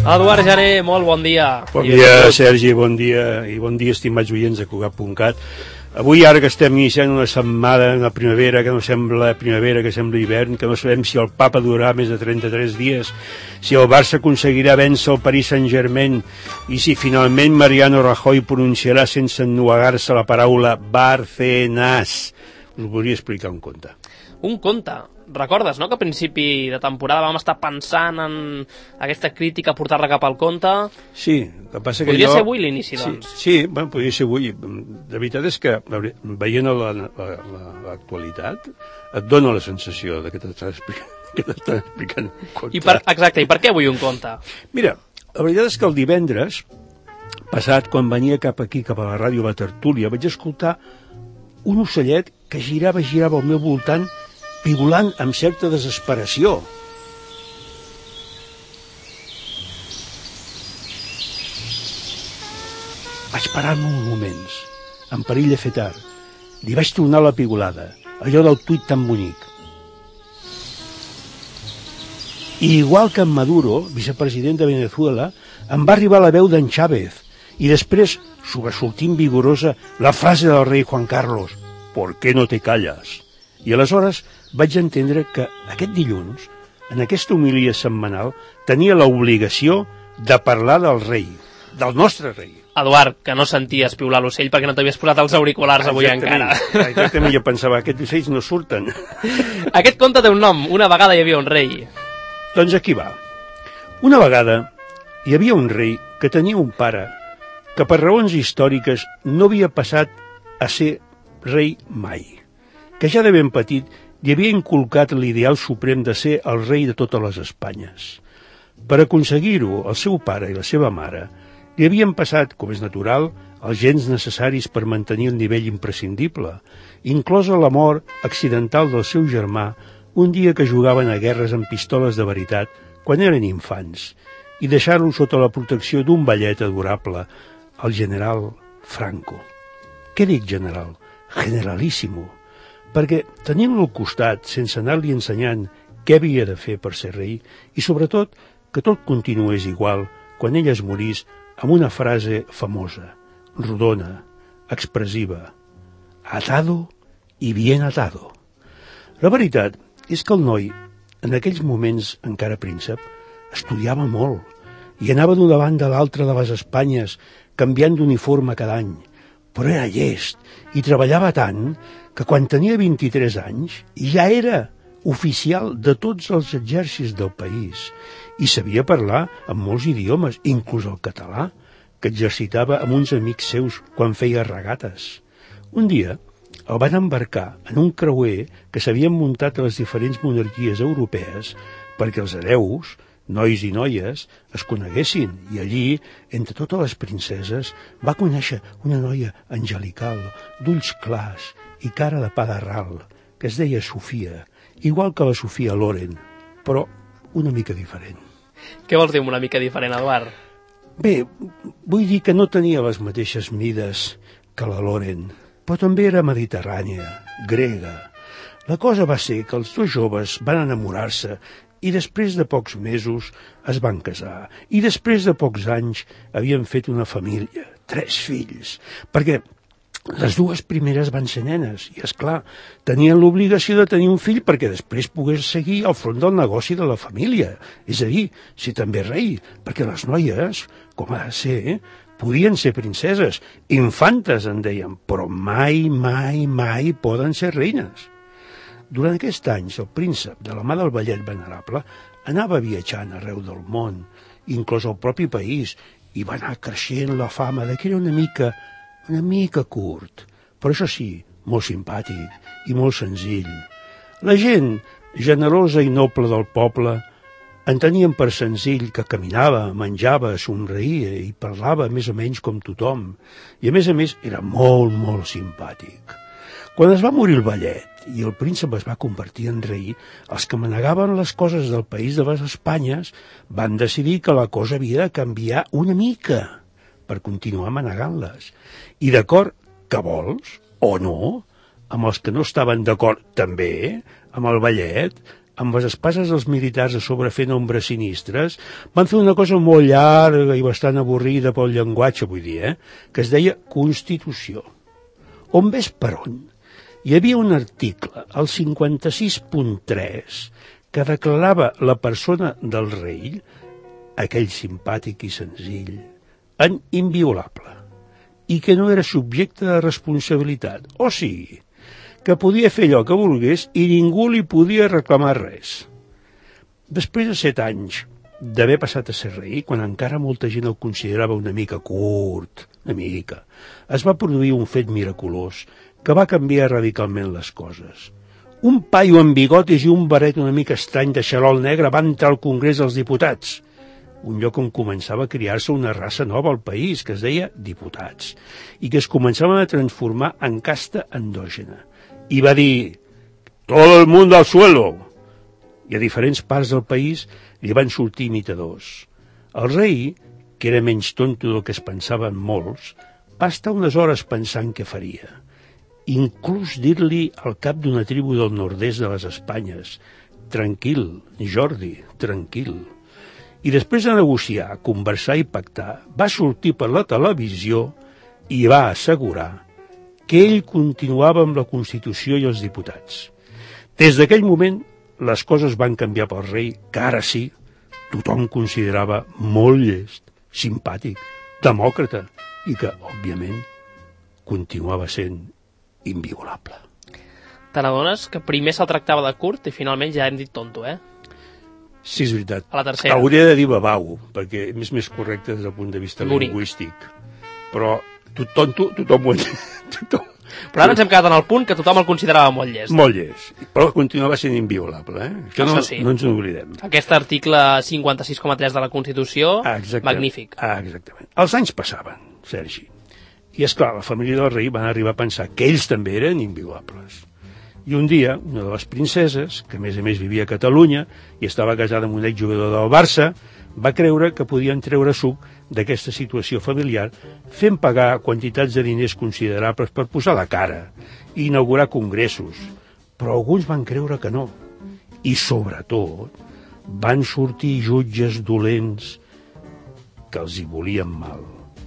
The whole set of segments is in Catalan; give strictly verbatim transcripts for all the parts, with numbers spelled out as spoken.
Eduard Jané, molt bon dia. Bon dia, Sergi, bon dia, i bon dia, estimats oients de Cugat punt cat. Avui, ara que estem iniciant una setmana, una primavera, que no sembla primavera, que sembla hivern, que no sabem si el Papa durarà més de trenta-tres dies, si el Barça aconseguirà vèncer el Paris Saint-Germain, i si finalment Mariano Rajoy pronunciarà sense ennuegar-se la paraula Barcenas. Us volia explicar un conte. Un conte? Recordes, no?, que a principi de temporada vam estar pensant en aquesta crítica, portar-la cap al conte? Sí, el que passa que podria jo... ser avui l'inici, doncs? Sí, sí, bueno, podria ser avui. De veritat és que, veient l'actualitat, et dona la sensació de que t'estàs explicant, que t'estàs explicant un conte. I per, exacte, i per què avui un conte? Mira, la veritat és que el divendres passat, quan venia cap aquí, cap a la ràdio La Tertúlia, vaig escoltar un ocellet que girava, girava al meu voltant, pivolant amb certa desesperació. Vaig parar-me uns moments, en perill de fer tard. Li vaig tornar la pigolada, allò del tuit tan bonic. I igual que en Maduro, vicepresident de Venezuela, em va arribar la veu d'en Chávez, i després, sobresortint vigorosa, la frase del rei Juan Carlos: «¿Por qué no te callas?» I aleshores vaig entendre que aquest dilluns, en aquesta homilia setmanal, tenia l'obligació de parlar del rei, del nostre rei. Eduard, que no senties piular l'ocell perquè no t'havies posat els auriculars avui encara. Exactament, jo pensava, aquests ocells no surten. Aquest conte té un nom, Una vegada hi havia un rei. Doncs aquí va. Una vegada hi havia un rei que tenia un pare que per raons històriques no havia passat a ser rei mai, que ja de ben petit li havia inculcat l'ideal suprem de ser el rei de totes les Espanyes. Per aconseguir-ho, el seu pare i la seva mare li havien passat, com és natural, els gens necessaris per mantenir el nivell imprescindible, inclosa la mort accidental del seu germà un dia que jugaven a guerres amb pistoles de veritat quan eren infants, i deixar-lo sota la protecció d'un vellet adorable, el general Franco. Què dic general? Generalíssimo. Perquè tenint-lo al costat, sense anar-li ensenyant què havia de fer per ser rei, i sobretot que tot continués igual quan ell es morís amb una frase famosa, rodona, expressiva: atado y bien atado. La veritat és que el noi, en aquells moments encara príncep, estudiava molt i anava d'una banda a l'altra de les Espanyes canviant d'uniforme cada any, però era llest i treballava tant que quan tenia vint-i-tres anys ja era oficial de tots els exèrcits del país i sabia parlar amb molts idiomes, inclús el català, que exercitava amb uns amics seus quan feia regates. Un dia el van embarcar en un creuer que s'havien muntat a les diferents monarquies europees perquè els hereus, nois i noies, es coneguessin, i allí, entre totes les princeses, va conèixer una noia angelical, d'ulls clars i cara de pa de ral, que es deia Sofia, igual que la Sofia Loren, però una mica diferent. Què vols dir amb una mica diferent, Eduard? Bé, vull dir que no tenia les mateixes mides que la Loren, però també era mediterrània, grega. La cosa va ser que els dos joves van enamorar-se i després de pocs mesos es van casar, i després de pocs anys havien fet una família, tres fills, perquè les dues primeres van ser nenes, i, és clar, tenien l'obligació de tenir un fill perquè després pogués seguir al front del negoci de la família, és a dir, ser també rei, perquè les noies, com ha de ser, podien ser princeses, infantes en deien, però mai, mai, mai poden ser reines. Durant aquests anys, el príncep, de la mà del vellet venerable, anava viatjant arreu del món, inclòs al propi país, i va anar creixent la fama de que era una mica, una mica curt, però això sí, molt simpàtic i molt senzill. La gent, generosa i noble del poble, en tenien per senzill que caminava, menjava, somreia i parlava més o menys com tothom, i a més a més era molt, molt simpàtic. Quan es va morir el vellet i el príncep es va convertir en rei, els que manegaven les coses del país de les Espanyes van decidir que la cosa havia de canviar una mica per continuar manegant-les. I d'acord que vols, o no, amb els que no estaven d'acord també, amb el vellet, amb les espases dels militars a sobre fent ombres sinistres, van fer una cosa molt llarga i bastant avorrida pel llenguatge, vull dir, eh? Que es deia Constitució. On ves per on? Hi havia un article, el cinquanta-sis punt tres, que declarava la persona del rei, aquell simpàtic i senzill, en inviolable, i que no era subjecte de responsabilitat. O sigui, que podia fer allò que volgués i ningú li podia reclamar res. Després de set anys d'haver passat a ser rei, quan encara molta gent el considerava una mica curt, una mica, es va produir un fet miraculós que va canviar radicalment les coses. Un paio amb bigotis i un barret una mica estrany de xarol negre va entrar al Congrés dels Diputats, un lloc on començava a criar-se una raça nova al país, que es deia diputats, i que es començaven a transformar en casta endògena. I va dir, «Todo el mundo al suelo!» I a diferents parts del país li van sortir imitadors. El rei, que era menys tonto del que es pensaven molts, va estar unes hores pensant què faria. Inclús dir-li al cap d'una tribu del nord-est de les Espanyes, «Tranquil, Jordi, tranquil». I després de negociar, conversar i pactar, va sortir per la televisió i va assegurar que ell continuava amb la Constitució i els diputats. Des d'aquell moment, les coses van canviar pel rei, que ara sí, tothom considerava molt llest, simpàtic, demòcrata, i que, òbviament, continuava sent inviolable. Te n'adones que primer se'l tractava de curt i finalment ja hem dit tonto, eh? Sí, és veritat. A la tercera. Hauria de dir babau, perquè és més correcte des del punt de vista Luri. lingüístic. Però tothom, tothom ho entén. Tothom. Però ara ens hem quedat en el punt que tothom el considerava molt llest. Molt llest. Però continuava sent inviolable, eh? Això no, sí. no ens n'oblidem. Aquest article cinquanta-sis coma tres de la Constitució, ah, magnífic. Ah, exactament. Els anys passaven, Sergi. I, esclar, la família del rei van arribar a pensar que ells també eren inviolables. I un dia, una de les princeses, que a més a més vivia a Catalunya i estava casada amb un exjugador del Barça, va creure que podien treure suc d'aquesta situació familiar fent pagar quantitats de diners considerables per posar la cara i inaugurar congressos. Però alguns van creure que no. I, sobretot, van sortir jutges dolents que els hi volien mal.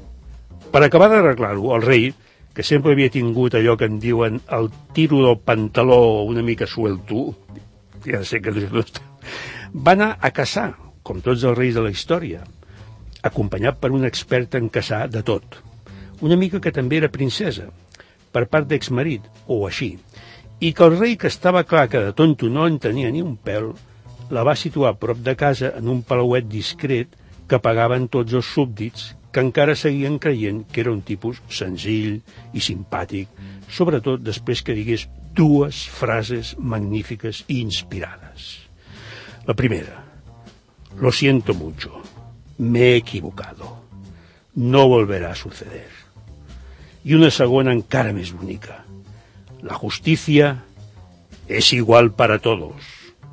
Per acabar d'arreglar-ho, el rei, que sempre havia tingut allò que en diuen el tiro del pantaló una mica suelto, ja sé que no està, va anar a caçar, com tots els reis de la història, acompanyat per un expert en caçar de tot, una mica que també era princesa, per part d'exmarit, o així, i que el rei, que estava clar que de tonto no en tenia ni un pèl, la va situar a prop de casa en un palauet discret que pagaven tots els súbdits, que encara seguien creient que era un tipus senzill i simpàtic, sobretot després que digués dues frases magnífiques i inspirades. La primera, lo siento mucho, me he equivocado, no volverá a suceder. I una segona encara més bonica, la justicia es igual para todos.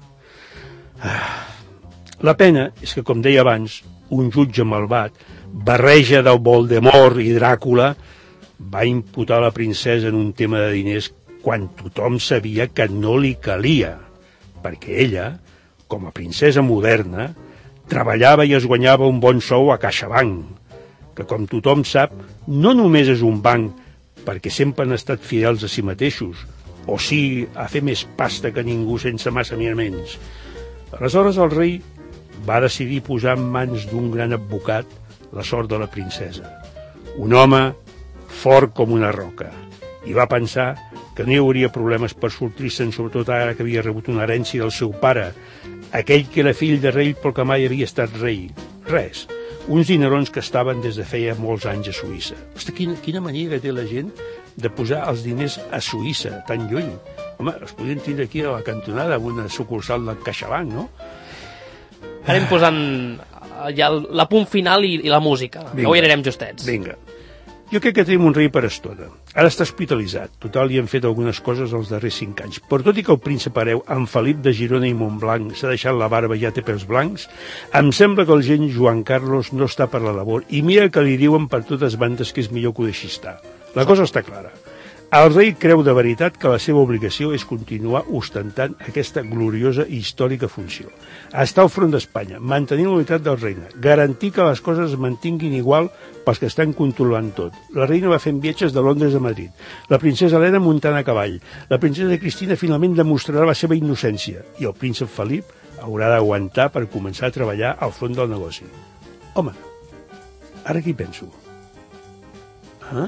Ah. La pena és que, com deia abans, un jutge malvat, barreja del Voldemort i Dràcula, va imputar la princesa en un tema de diners quan tothom sabia que no li calia, perquè ella, com a princesa moderna, treballava i es guanyava un bon sou a CaixaBank, que, com tothom sap, no només és un banc perquè sempre han estat fidels a si mateixos, o sí a fer més pasta que ningú sense massa miraments. Aleshores el rei va decidir posar en mans d'un gran advocat la sort de la princesa. Un home fort com una roca. I va pensar que no hi hauria problemes per sortir-se'n, sobretot ara que havia rebut una herència del seu pare, aquell que era fill de rei però que mai havia estat rei. Res. Uns dinerons que estaven des de feia molts anys a Suïssa. Hosti, quina, quina mania que té la gent de posar els diners a Suïssa, tan lluny. Home, els podien tindre aquí a la cantonada amb una sucursal del CaixaBank, no? Anem posant ja la punt final i, i la música. Vinga, avui anirem justets. Vinga. Jo crec que tenim un rei per estona. Ara està hospitalitzat. Total, li han fet algunes coses els darrers cinc anys. Però tot i que el príncep hereu, en Felip de Girona i Montblanc, s'ha deixat la barba i ja té pèls blancs, em sembla que el gent Joan Carlos no està per la labor. I mira que li diuen per totes bandes que és millor que ho deixi estar. La cosa està clara. El rei creu de veritat que la seva obligació és continuar ostentant aquesta gloriosa i històrica funció. Estar al front d'Espanya, mantenir la unitat del regne, garantir que les coses es mantinguin igual pels que estan controlant tot. La reina va fent viatges de Londres a Madrid, la princesa Helena muntant a cavall, la princesa Cristina finalment demostrarà la seva innocència i el príncep Felip haurà d'aguantar per començar a treballar al front del negoci. Home, ara què hi penso? Ah?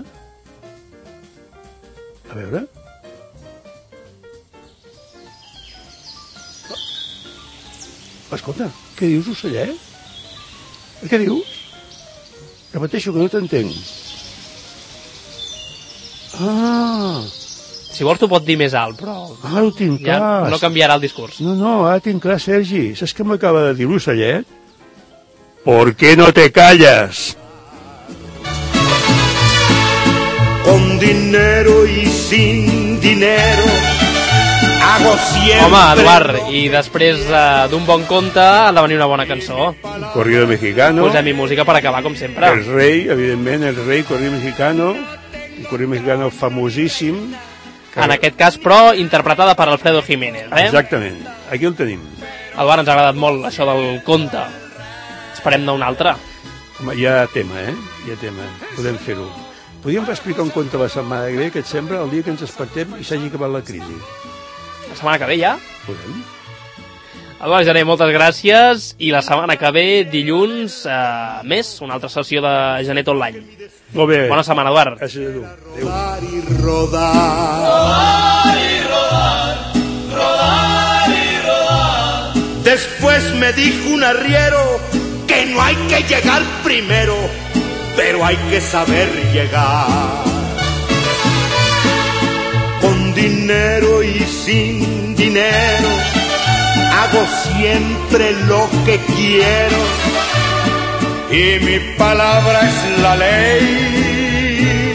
A veure... Escolta, què dius, ocellet? Què dius? Repeteixo, que no t'entenc. Ah! Si vols t'ho pot dir més alt, però... Ara ho tinc ja clar. no canviarà el discurs. No, no, ara tinc clar, Sergi. Saps què m'acaba de dir l'ocellet? ¿Por qué no te callas? Con dinero y sin dinero hago siempre... Home, Eduard, i després uh, d'un bon conte ha de venir una bona cançó. Corrido Mexicano. Posem-hi música per acabar, com sempre. El rei, evidentment, el rei, Corrido Mexicano. Un Corrido Mexicano famosíssim. Que... En aquest cas, però, interpretada per Alfredo Jiménez, eh? Exactament, aquí el tenim. Eduard, ens ha agradat molt això del conte. Esperem-ne un altre. Home, hi ha tema, eh? Hi ha tema, podem fer-ho. Podríem explicar un conte la setmana que ve, que et sembla, el dia que ens despertem i s'hagi acabat la crisi. La setmana que ve ja? Podem? Eduard Gené, moltes gràcies, i la setmana que ve, dilluns, eh, més, una altra sessió de Gené tot l'any. Molt bé. Bona setmana, Eduard. Gràcies a tu. Adéu. Rodar y rodar, rodar y rodar, rodar y rodar. Después me dijo un arriero que no hay que llegar primero, pero hay que saber llegar. Con dinero y sin dinero hago siempre lo que quiero, y mi palabra es la ley.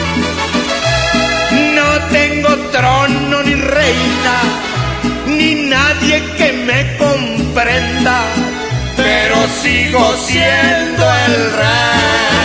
No tengo trono ni reina, ni nadie que me comprenda, pero sigo siendo el rey.